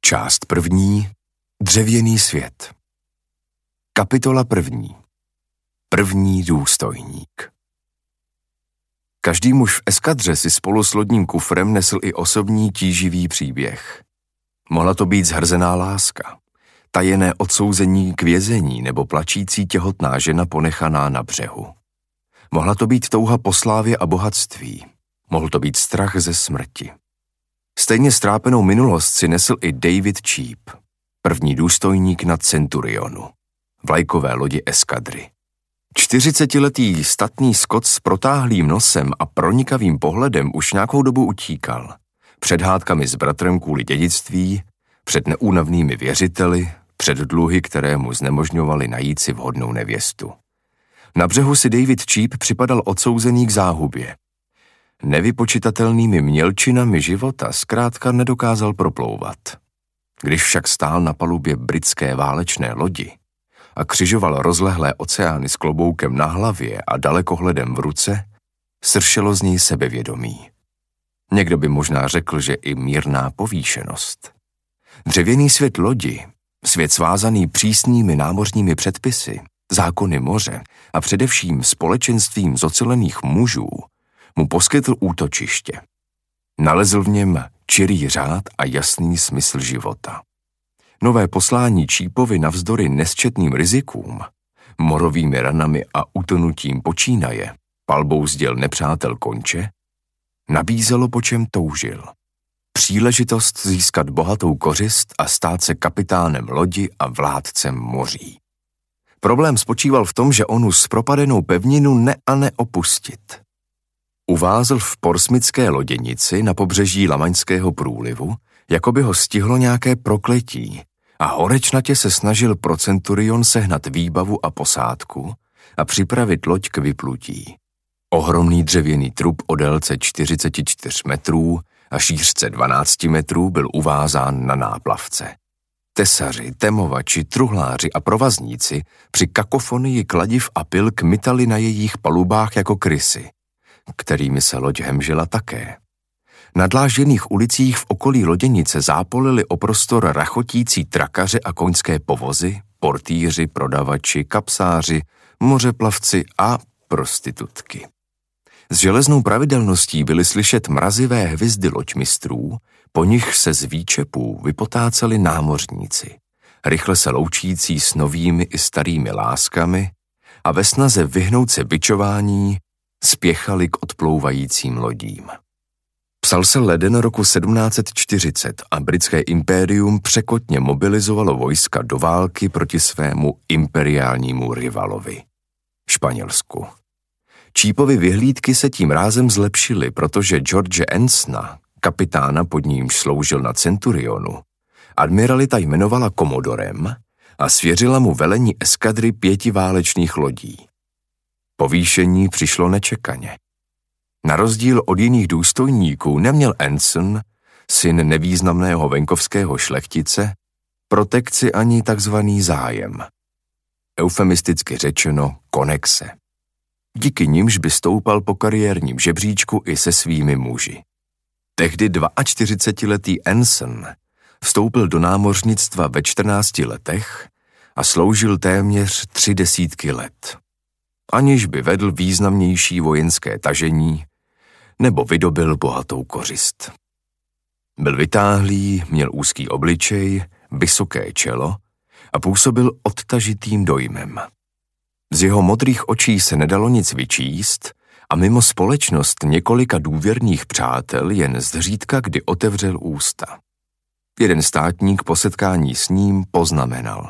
Část první. Dřevěný svět. Kapitola první. První důstojník. Každý muž v eskadře si spolu s lodním kufrem nesl i osobní tíživý příběh. Mohla to být zhrzená láska, tajené odsouzení k vězení nebo plačící těhotná žena ponechaná na břehu. Mohla to být touha po slávě a bohatství. Mohl to být strach ze smrti. Stejně strápenou minulost si nesl i David Cheap, první důstojník na Centurionu, vlajkové lodi eskadry. 40letý statný Skot s protáhlým nosem a pronikavým pohledem už nějakou dobu utíkal. Před hádkami s bratrem kvůli dědictví, před neúnavnými věřiteli, před dluhy, které mu znemožňovaly najít si vhodnou nevěstu. Na břehu si David Cheap připadal odsouzený k záhubě. Nevypočitatelnými mělčinami života zkrátka nedokázal proplouvat. Když však stál na palubě britské válečné lodi a křižoval rozlehlé oceány s kloboukem na hlavě a dalekohledem v ruce, sršelo z něj sebevědomí. Někdo by možná řekl, že i mírná povýšenost. Dřevěný svět lodi, svět svázaný přísnými námořními předpisy, zákony moře a především společenstvím zocelených mužů, mu poskytl útočiště. Nalezl v něm čirý řád a jasný smysl života. Nové poslání Cheapovi navzdory nesčetným rizikům, morovými ranami a utonutím počínaje, palbou z děl nepřátel konče, nabízelo, po čem toužil. Příležitost získat bohatou kořist a stát se kapitánem lodi a vládcem moří. Problém spočíval v tom, že onu zpropadenou pevninu neopustit. Uvázl v portsmouthské loděnici na pobřeží Lamaňského průlivu, jako by ho stihlo nějaké prokletí, a horečnatě se snažil pro Centurion sehnat výbavu a posádku a připravit loď k vyplutí. Ohromný dřevěný trup o délce 44 metrů a šířce 12 metrů byl uvázán na náplavce. Tesaři, temovači, truhláři a provazníci při kakofonii kladiv a pil kmitali na jejich palubách jako krysy, kterými se loď hemžila také. Na dlážděných ulicích v okolí loděnice zápolili o prostor rachotící trakaře a koňské povozy, portýři, prodavači, kapsáři, mořeplavci a prostitutky. S železnou pravidelností byly slyšet mrazivé hvizdy loďmistrů, po nich se z výčepů vypotáceli námořníci, rychle se loučící s novými i starými láskami a ve snaze vyhnout se bičování spěchali k odplouvajícím lodím. Psal se leden roku 1740 a britské impérium překotně mobilizovalo vojska do války proti svému imperiálnímu rivalovi, Španělsku. Cheapovy vyhlídky se tím rázem zlepšily, protože George Ansona, kapitána, pod nímž sloužil na Centurionu, admiralita jmenovala komodorem a svěřila mu velení eskadry 5 válečných lodí. Povýšení přišlo nečekaně. Na rozdíl od jiných důstojníků neměl Anson, syn nevýznamného venkovského šlechtice, protekci ani takzvaný zájem. Eufemisticky řečeno konexe. Díky nimž by stoupal po kariérním žebříčku i se svými muži. Tehdy 42letý Anson vstoupil do námořnictva ve 14 letech a sloužil téměř 30 let, aniž by vedl významnější vojenské tažení nebo vydobyl bohatou kořist. Byl vytáhlý, měl úzký obličej, vysoké čelo a působil odtažitým dojmem. Z jeho modrých očí se nedalo nic vyčíst a mimo společnost několika důvěrných přátel jen zřídka kdy otevřel ústa. Jeden státník po setkání s ním poznamenal: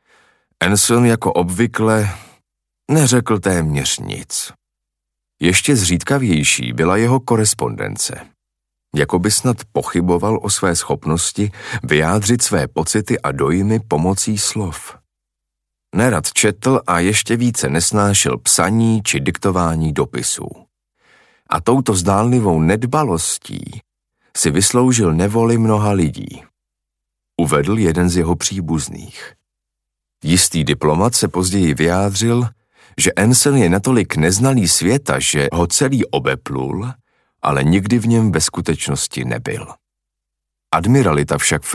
Anson jako obvykle neřekl téměř nic. Ještě zřídkavější byla jeho korespondence. Jakoby snad pochyboval o své schopnosti vyjádřit své pocity a dojmy pomocí slov. Nerad četl a ještě více nesnášel psaní či diktování dopisů. A touto zdánlivou nedbalostí si vysloužil nevoli mnoha lidí. Uvedl jeden z jeho příbuzných. Jistý diplomat se později vyjádřil, že Anson je natolik neznalý světa, že ho celý obeplul, ale nikdy v něm ve skutečnosti nebyl. Admiralita však v